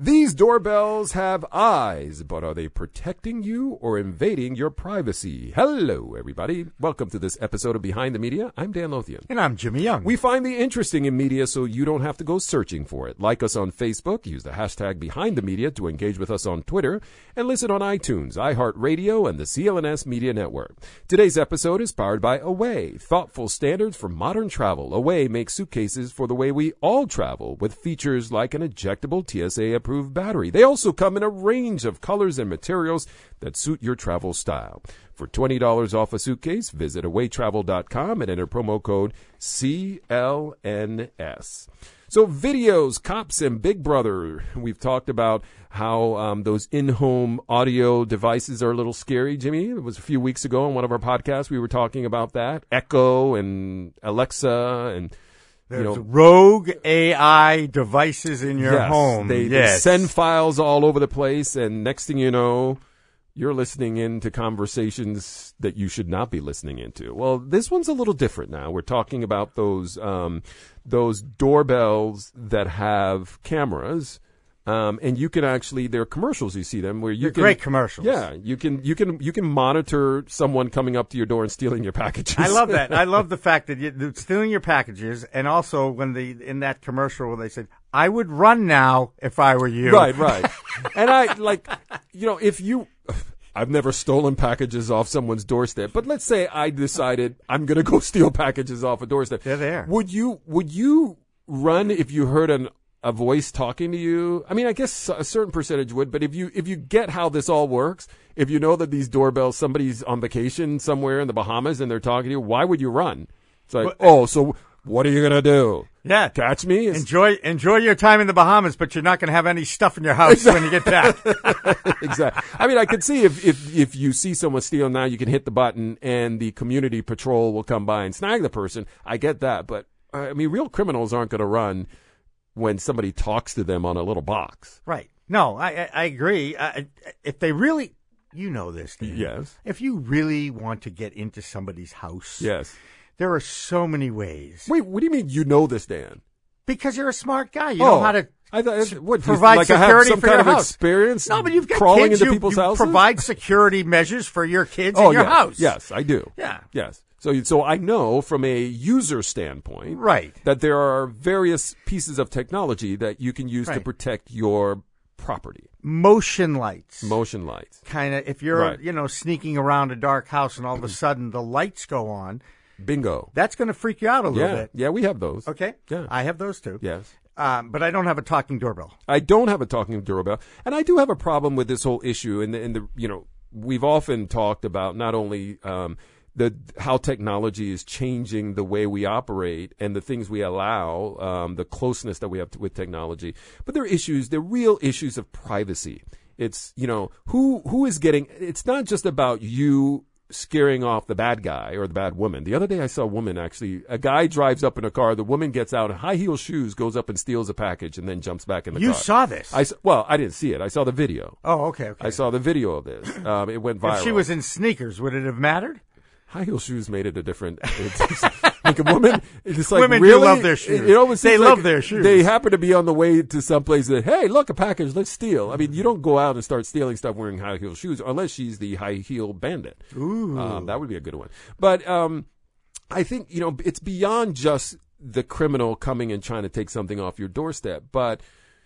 These doorbells have eyes, but are they protecting you or invading your privacy? Hello, everybody. Welcome to this episode of Behind the Media. I'm Dan Lothian. And I'm Jimmy Young. We find the interesting in media so you don't have to go searching for it. Like us on Facebook, use the hashtag Behind the Media to engage with us on Twitter, and listen on iTunes, iHeartRadio, and the CLNS Media Network. Today's episode is powered by Away, thoughtful standards for modern travel. Away makes suitcases for the way we all travel, with features like an ejectable TSA-approved battery. They also come in a range of colors and materials that suit your travel style. For $20 off a suitcase, visit awaytravel.com and enter promo code CLNS. So videos, cops, and Big Brother. We've talked about how those in-home audio devices are a little scary, Jimmy. It was a few weeks ago on one of our podcasts. We were talking about that. Echo and Alexa and... There's rogue AI devices in your home. They send files all over the place, and next thing you know, you're listening into conversations that you should not be listening into. Well, this one's a little different now. We're talking about those doorbells that have cameras. And you can actually, there are commercials, you see them where you can. Great commercials. Yeah. You can monitor someone coming up to your door and stealing your packages. I love that. I love the fact that you're stealing your packages. And also when in that commercial where they said, I would run now if I were you. Right. And I've never stolen packages off someone's doorstep, but let's say I decided I'm going to go steal packages off a doorstep. They're there. Would you run if you heard a voice talking to you? I mean, I guess a certain percentage would, but if you get how this all works, if you know that these doorbells, somebody's on vacation somewhere in the Bahamas and they're talking to you, why would you run? It's like, so what are you going to do? Yeah. Catch me? Enjoy your time in the Bahamas, but you're not going to have any stuff in your house when you get back. Exactly. I mean, I could see if you see someone steal now, you can hit the button and the community patrol will come by and snag the person. I get that. But I mean, real criminals aren't going to run when somebody talks to them on a little box. Right. No, I agree. If they really, you know this, Dan. Yes. If you really want to get into somebody's house. Yes. There are so many ways. Wait, what do you mean you know this, Dan? Because you're a smart guy. You know how to like provide security I have some for kind your of house. Experience No, but you've got crawling kids. into people's houses? Provide security measures for your kids in your house. Yes, I do. Yeah. Yes. So I know from a user standpoint, right, that there are various pieces of technology that you can use to protect your property. Motion lights. Kind of, if you're, sneaking around a dark house and all of a sudden the lights go on. Bingo. That's going to freak you out a little bit. Yeah, we have those. Okay. Yeah. I have those too. Yes. But I don't have a talking doorbell. I don't have a talking doorbell. And I do have a problem with this whole issue. And we've often talked about not only, how technology is changing the way we operate and the things we allow, the closeness that we have with technology. But there are real issues of privacy. It's, who is getting, it's not just about you scaring off the bad guy or the bad woman. The other day I saw a woman a guy drives up in a car, the woman gets out in high heel shoes, goes up and steals a package and then jumps back in the car. You saw this? I didn't see it. I saw the video. Oh, okay. I saw the video of this. It went viral. If she was in sneakers, would it have mattered? High heel shoes made it a different. Like a woman, it's like women really do love their shoes. They love their shoes. They happen to be on the way to someplace that, hey, look, a package, let's steal. I mean, you don't go out and start stealing stuff wearing high heel shoes unless she's the high heel bandit. Ooh, that would be a good one. But I think it's beyond just the criminal coming and trying to take something off your doorstep. But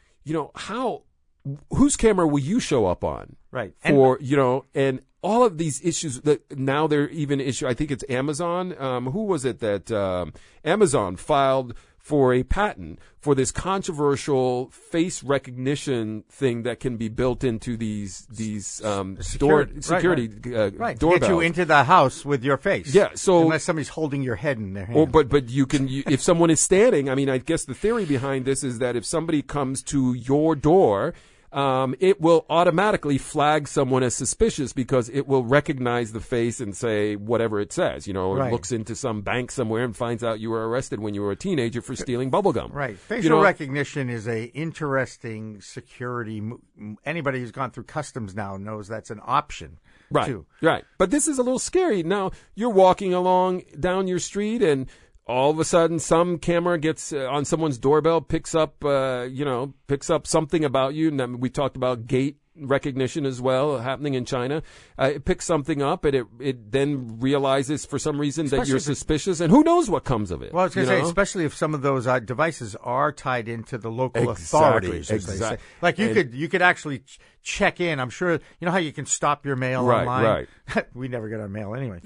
whose camera will you show up on? Right. And all of these issues that now they're even I think it's Amazon. Who was it that Amazon filed for a patent for this controversial face recognition thing that can be built into these security doorbells. Get you into the house with your face. Yeah. So unless somebody's holding your head in their hand. But you can if someone is standing. I mean, I guess the theory behind this is that if somebody comes to your door, it will automatically flag someone as suspicious because it will recognize the face and say whatever it says. It looks into some bank somewhere and finds out you were arrested when you were a teenager for stealing bubblegum. Right. Facial recognition is a interesting security. Anybody who's gone through customs now knows that's an option. Right. Too. Right. But this is a little scary. Now, you're walking along down your street and all of a sudden some camera gets on someone's doorbell, picks up something about you. And we talked about gait recognition as well happening in China. It picks something up, and it then realizes for some reason that you're suspicious, and who knows what comes of it. Well, I was going to say, especially if some of those devices are tied into the local authorities. Exactly. Like you could actually check in. I'm sure you know how you can stop your mail online. Right. We never get our mail anyway.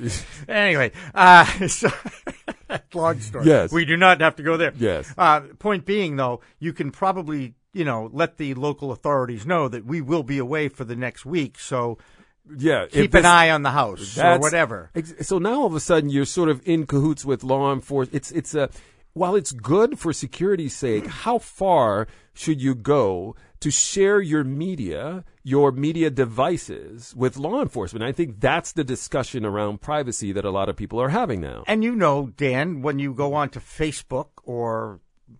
So long story. Yes. We do not have to go there. Yes. Point being, though, you can probably let the local authorities know that we will be away for the next week. So keep an eye on the house or whatever. So now all of a sudden you're sort of in cahoots with law enforcement. While it's good for security's sake, how far should you go to share your media devices with law enforcement? I think that's the discussion around privacy that a lot of people are having now. And Dan, when you go on to Facebook or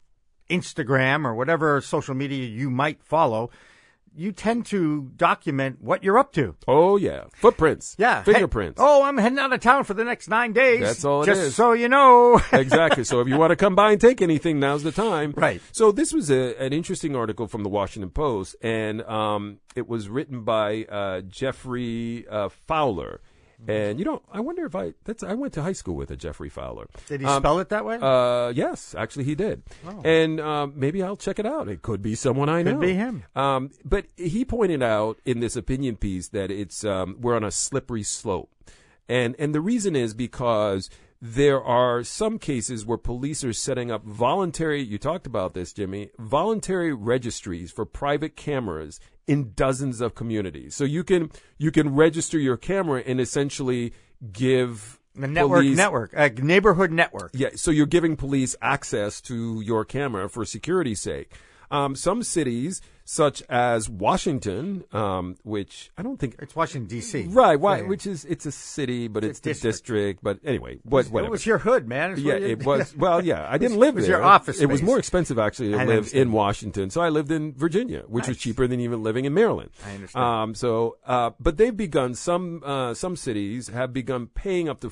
Instagram or whatever social media you might follow, you tend to document what you're up to. Oh, yeah. Footprints. Yeah. Fingerprints. I'm heading out of town for the next 9 days. That's all it is. Just so you know. Exactly. So if you want to come by and take anything, now's the time. Right. So this was an interesting article from the Washington Post, and it was written by Jeffrey Fowler. And, I wonder if I went to high school with a Jeffrey Fowler. Did he spell it that way? Yes, actually he did. Oh. And maybe I'll check it out. It could be someone I know. Could be him. But he pointed out in this opinion piece that it's we're on a slippery slope. And the reason is because there are some cases where police are setting up you talked about this, Jimmy, voluntary registries for private cameras in dozens of communities. So you can register your camera and essentially give a neighborhood network. Yeah, so you're giving police access to your camera for security's sake. Some cities, such as Washington, which I don't think it's Washington D.C. Right? Why? Yeah. Which is it's a city, but it's the district. But anyway, whatever. It was your hood, man. It was. Well, yeah, I didn't live there. It was your office space. It was more expensive actually to live in Washington, so I lived in Virginia, which was cheaper than even living in Maryland. I understand. But they've begun. Some cities have begun paying up to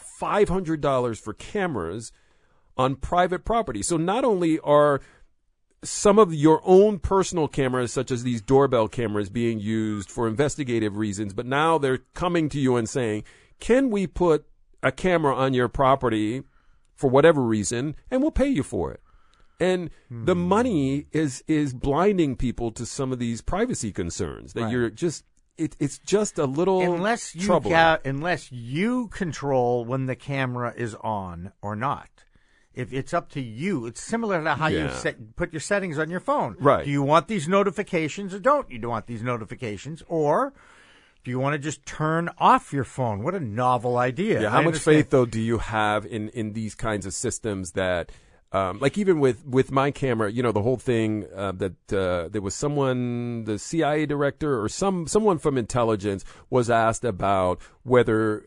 $500 for cameras on private property. So not only are some of your own personal cameras, such as these doorbell cameras, being used for investigative reasons, but now they're coming to you and saying, can we put a camera on your property for whatever reason, and we'll pay you for it? And the money is blinding people to some of these privacy concerns that you're just, it's just a little troubling. Unless you control when the camera is on or not. If it's up to you, it's similar to how you put your settings on your phone. Right. Do you want these notifications or don't you want these notifications? Or do you want to just turn off your phone? What a novel idea. Yeah, how much faith, though, do you have in these kinds of systems that, like even with my camera, the whole thing that there was someone, the CIA director or someone from intelligence was asked about whether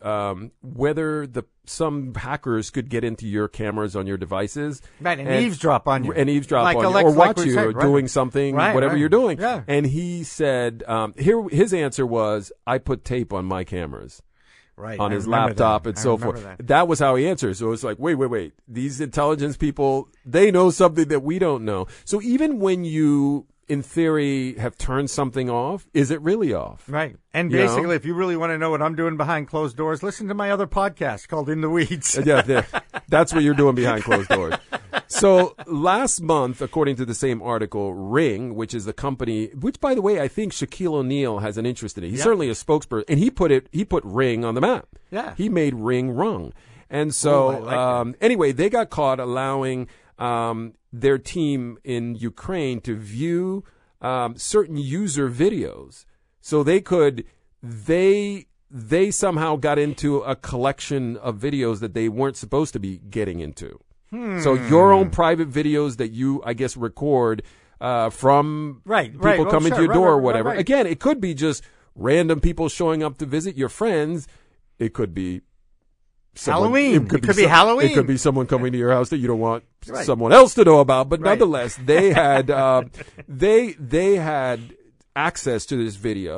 some hackers could get into your cameras on your devices. Right, and eavesdrop on you. Or watch you doing something, whatever you're doing. Yeah. And he said, his answer was, I put tape on my cameras. Right. On his laptop and so forth. That was how he answered. So it's like, wait. These intelligence people, they know something that we don't know. So even when you, in theory, have turned something off, is it really off? Right. And basically, if you really want to know what I'm doing behind closed doors, listen to my other podcast called In the Weeds. That's what you're doing behind closed doors. So last month, according to the same article, Ring, which is the company, which by the way, I think Shaquille O'Neal has an interest in it. He's certainly a spokesperson, and he put Ring on the map. Yeah. He made Ring rung. And so, anyway, they got caught allowing, their team in Ukraine to view, certain user videos. So they somehow got into a collection of videos that they weren't supposed to be getting into. So your own private videos that you, I guess, record from people coming to your door or whatever. Right. Again, it could be just random people showing up to visit your friends. It could be Halloween. It could be Halloween. It could be someone coming to your house that you don't want someone else to know about. But nonetheless, they had they had access to this video.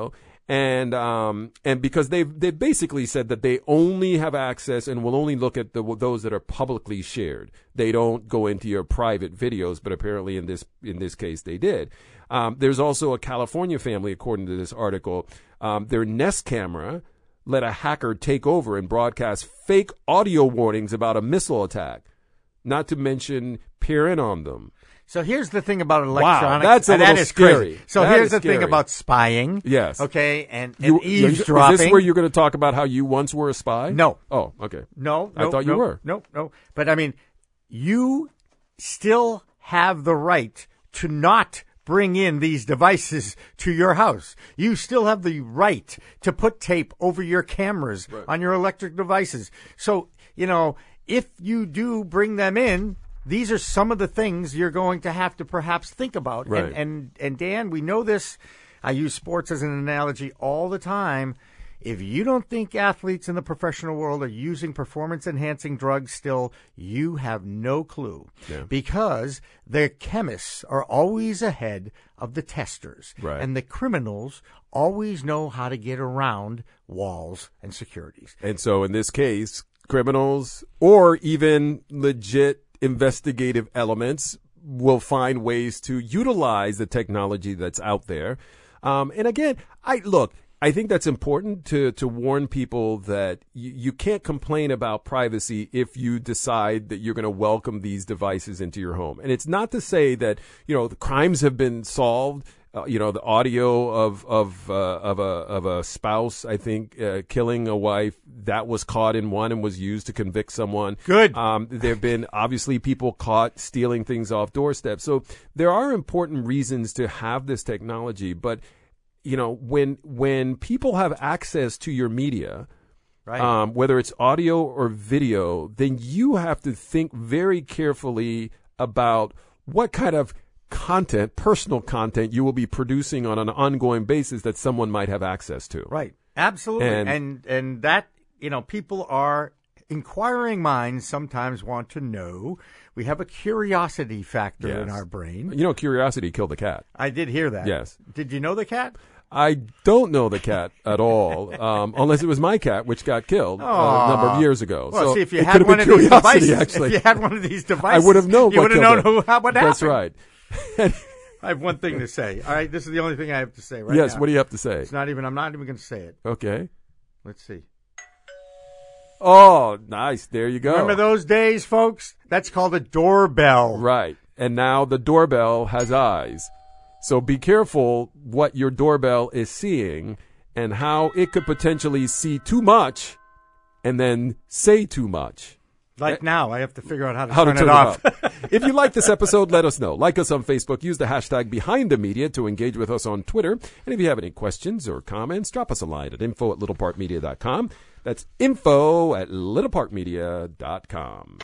And because they've basically said that they only have access and will only look at those that are publicly shared. They don't go into your private videos, but apparently in this case they did. There's also a California family, according to this article, their Nest camera let a hacker take over and broadcast fake audio warnings about a missile attack, not to mention peering on them. So here's the thing about electronics. Wow, that's a little scary. Crazy. So here's the thing about spying. Yes. Okay, and eavesdropping. Is this where you're going to talk about how you once were a spy? No. Oh, okay. No. I thought you were. No. But I mean, you still have the right to not bring in these devices to your house. You still have the right to put tape over your cameras on your electric devices. So, if you do bring them in, these are some of the things you're going to have to perhaps think about. Right. And Dan, we know this. I use sports as an analogy all the time. If you don't think athletes in the professional world are using performance-enhancing drugs still, you have no clue. Yeah. Because the chemists are always ahead of the testers. Right. And the criminals always know how to get around walls and securities. And so in this case, criminals or even legit investigative elements will find ways to utilize the technology that's out there. And again, I think that's important to warn people that you can't complain about privacy if you decide that you're going to welcome these devices into your home. And it's not to say that, the crimes have been solved. The audio of a spouse, I think, killing a wife, that was caught in one and was used to convict someone. Good. There have been obviously people caught stealing things off doorsteps. So there are important reasons to have this technology. But, when people have access to your media, right. Whether it's audio or video, then you have to think very carefully about what kind of personal content you will be producing on an ongoing basis that someone might have access to. Right. Absolutely. And that, people are inquiring minds sometimes want to know. We have a curiosity factor in our brain. Curiosity killed the cat. I did hear that. Yes. Did you know the cat? I don't know the cat at all, unless it was my cat, which got killed a number of years ago. Well, so see, if you had one of these devices, actually. if you had one of these devices, I would have known. You would have known what happened. That's right. I have one thing to say. All right, this is the only thing I have to say right now. Yes, what do you have to say? I'm not even going to say it. Okay. Let's see. Oh, nice. There you go. Remember those days, folks? That's called a doorbell. Right. And now the doorbell has eyes. So be careful what your doorbell is seeing and how it could potentially see too much and then say too much. Like now, I have to figure out how to turn it off. If you like this episode, let us know. Like us on Facebook. Use the hashtag #BehindTheMedia to engage with us on Twitter. And if you have any questions or comments, drop us a line at info@littleparkmedia.com. That's info@littleparkmedia.com.